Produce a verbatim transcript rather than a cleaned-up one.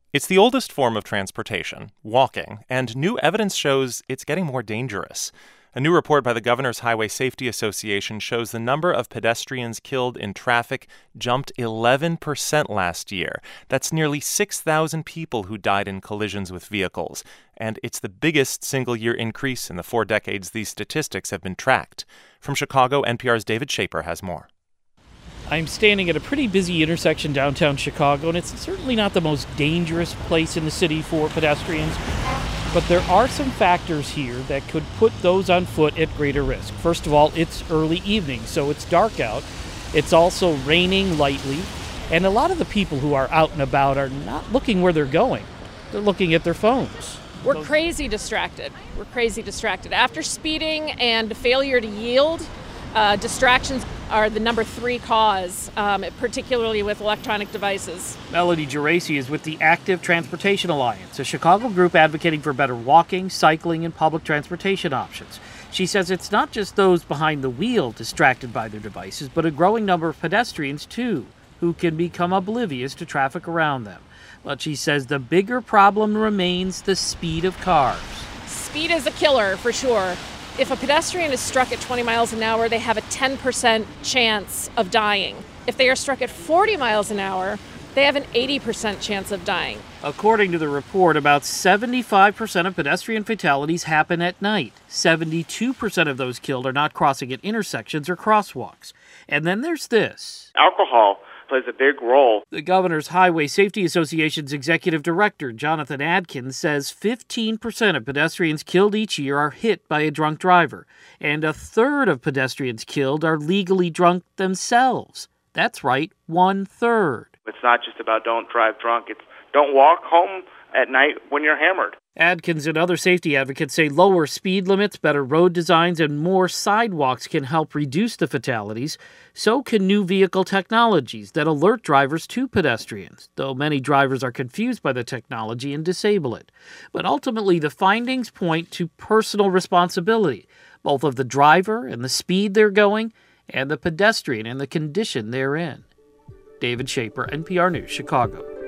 It's the oldest form of transportation, walking, and new evidence shows it's getting more dangerous. A new report by the Governor's Highway Safety Association shows the number of pedestrians killed in traffic jumped eleven percent last year. That's nearly six thousand people who died in collisions with vehicles. And it's the biggest single-year increase in the four decades these statistics have been tracked. From Chicago, N P R's David Shaper has more. I'm standing at a pretty busy intersection downtown Chicago, and it's certainly not the most dangerous place in the city for pedestrians. But there are some factors here that could put those on foot at greater risk. First of all, it's early evening, so it's dark out. It's also raining lightly, and a lot of the people who are out and about are not looking where they're going. They're looking at their phones. We're crazy distracted. We're crazy distracted. After speeding and failure to yield, uh, distractions are the number three cause, um, particularly with electronic devices. Melody Geraci is with the Active Transportation Alliance, a Chicago group advocating for better walking, cycling, and public transportation options. She says it's not just those behind the wheel distracted by their devices, but a growing number of pedestrians, too, who can become oblivious to traffic around them. But she says the bigger problem remains the speed of cars. Speed is a killer, for sure. If a pedestrian is struck at twenty miles an hour, they have a ten percent chance of dying. If they are struck at forty miles an hour, they have an eighty percent chance of dying. According to the report, about seventy-five percent of pedestrian fatalities happen at night. seventy-two percent of those killed are not crossing at intersections or crosswalks. And then there's this. Alcohol plays a big role. The Governor's Highway Safety Association's executive director, Jonathan Adkins, says fifteen percent of pedestrians killed each year are hit by a drunk driver, and a third of pedestrians killed are legally drunk themselves. That's right, one third. It's not just about don't drive drunk. It's don't walk home at night when you're hammered. Adkins and other safety advocates say lower speed limits, better road designs, and more sidewalks can help reduce the fatalities. So can new vehicle technologies that alert drivers to pedestrians, though many drivers are confused by the technology and disable it. But ultimately, the findings point to personal responsibility, both of the driver and the speed they're going, and the pedestrian and the condition they're in. David Shaper, N P R News, Chicago.